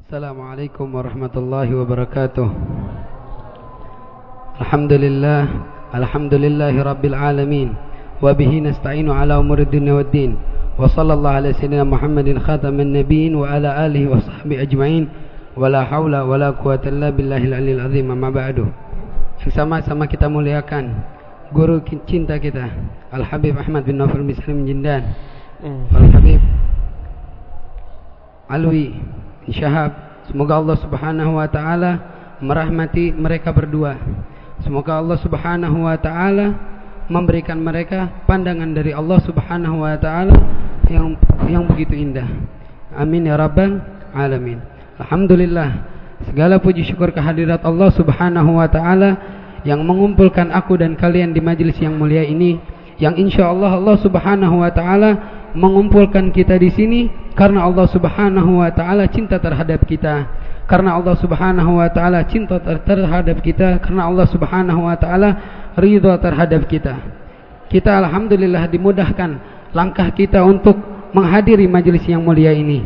Assalamualaikum warahmatullahi wabarakatuh. Alhamdulillahi rabbil alamin. Wa bihi nasta'inu ala umuri dunya waddin. Wa sallallahu ala sayyidina Muhammadin khataman nabiyyin wa ala alihi wa sahbihi ajma'in. Wa la hawla wa la quwwata illa billahil aliyil azim. Amma ba'du. Yang sama-sama kita muliakan guru cinta kita Al-Habib Ahmad bin Naufal Mislim Jindan, Al-Habib Alwi Syahab. Semoga Allah subhanahu wa ta'ala merahmati mereka berdua. Semoga Allah subhanahu wa ta'ala memberikan mereka pandangan dari Allah subhanahu wa ta'ala yang begitu indah. Amin ya rabbal alamin. Alhamdulillah, segala puji syukur kehadirat Allah subhanahu wa ta'ala yang mengumpulkan aku dan kalian di majelis yang mulia ini, yang insyaallah Allah subhanahu wa ta'ala mengumpulkan kita di sini karena Allah subhanahu wa ta'ala cinta terhadap kita, karena Allah subhanahu wa ta'ala cinta terhadap kita, karena Allah subhanahu wa ta'ala ridha terhadap kita. Kita alhamdulillah dimudahkan langkah kita untuk menghadiri majelis yang mulia ini.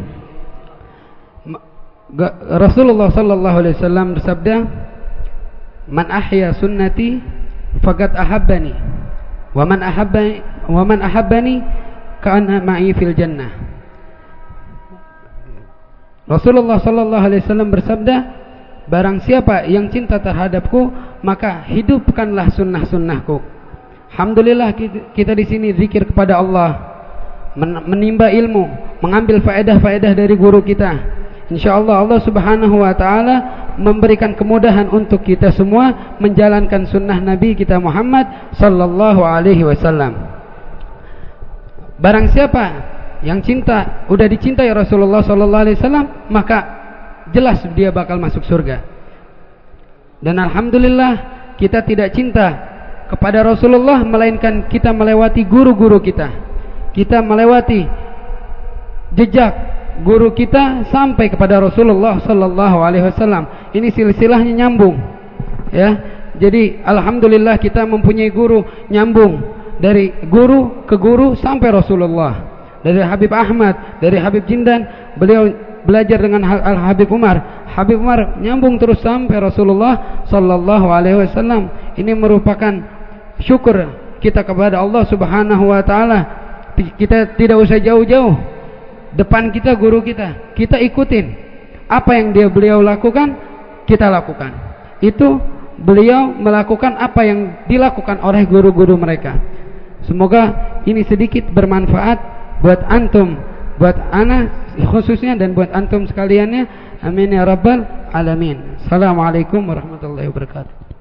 Rasulullah sallallahu alaihi wasallam bersabda, "Man ahya sunnati faqad ahabbani, wa man ahabbani kana ma'i fil jannah." Rasulullah sallallahu alaihi wasallam bersabda, barang siapa yang cinta terhadapku, maka hidupkanlah sunnah-sunnahku. Alhamdulillah kita di sini zikir kepada Allah, menimba ilmu, mengambil faedah-faedah dari guru kita. Insyaallah Allah subhanahu wa ta'ala memberikan kemudahan untuk kita semua menjalankan sunnah Nabi kita Muhammad sallallahu alaihi wasallam. Barang siapa yang cinta, udah dicintai Rasulullah sallallahu alaihi wasallam, maka jelas dia bakal masuk surga. Dan alhamdulillah kita tidak cinta kepada Rasulullah melainkan kita melewati guru-guru kita. Kita melewati jejak guru kita sampai kepada Rasulullah sallallahu alaihi wasallam. Ini silsilahnya nyambung. Ya. Jadi alhamdulillah kita mempunyai guru nyambung dari guru ke guru sampai Rasulullah. Dari Habib Ahmad, dari Habib Jindan, beliau belajar dengan Al-Habib Umar. Habib Umar nyambung terus sampai Rasulullah sallallahu alaihi wasallam. Ini merupakan syukur kita kepada Allah subhanahu wa ta'ala. Kita tidak usah jauh-jauh, depan kita guru kita, kita ikutin apa yang beliau lakukan, kita lakukan. Itu beliau melakukan apa yang dilakukan oleh guru-guru mereka. Semoga ini sedikit bermanfaat buat antum, buat ana khususnya, dan buat antum sekaliannya. Amin ya rabbal alamin. Assalamualaikum warahmatullahi wabarakatuh.